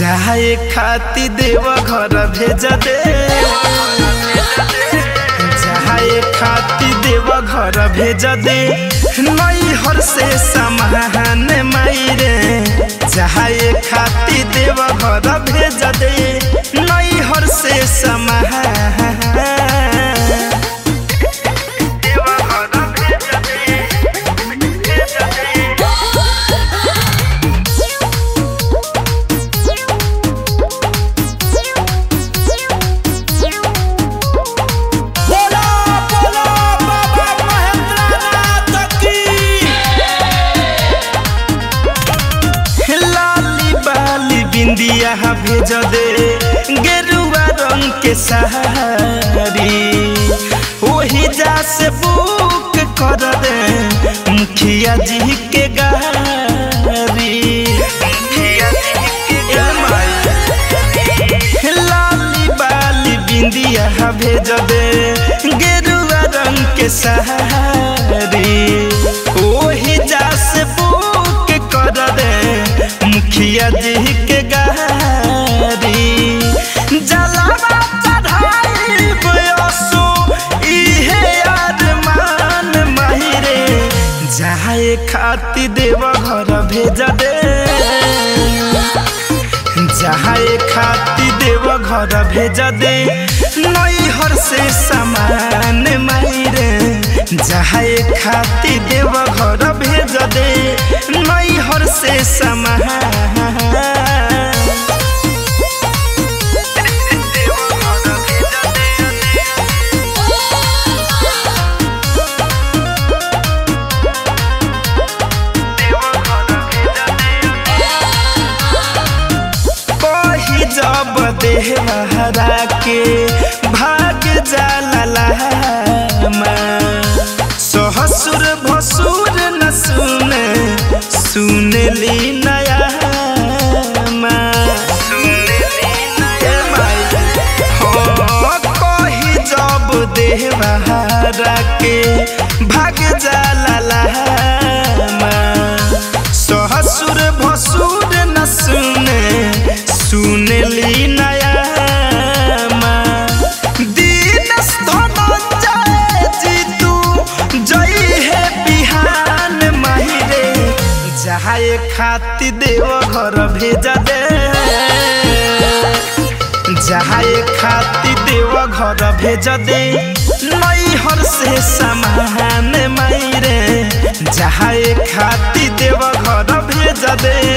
जाए खाती देव घर भेज दे, जाए खाती देव घर भेज दे, नैहर से सामान मायरे। जाए खाती देव घर भेज दे, नैहर से सामान। बिंदिया भेज दे, गेरुआ रंग के साड़ी, वही जा से बुक कर दे, मुखिया जी के गाड़ी। लाली बाली बिंदिया भेज दे, गेरुआ रंग के साड़ी, वही जा से बुक कर दे, मुखिया जी के गाड़ी। जलावा चढ़ाई बयसो इहे अरमान माहिरे। जाए खाती देव घर भेज दे, जाए खाती देव घर भेज दे, नैहर से सामान मायरे। जाए खाती देव घर भेज दे, नैहर से सामान। जब देहरा के भाग जाला ससुर भसुर न सुने, सुनली नया कही। जब देहरा के भाग जाला ससुर भसुर न सुने, सुनली नया दीन धनंजय जीतू जई है बिहान माहिरे। जाए खाती देव घर भेज दे, जाए खाती देव घर भेज दे, नैहर से सामान मायरे। जाए खाती देव घर भेज दे,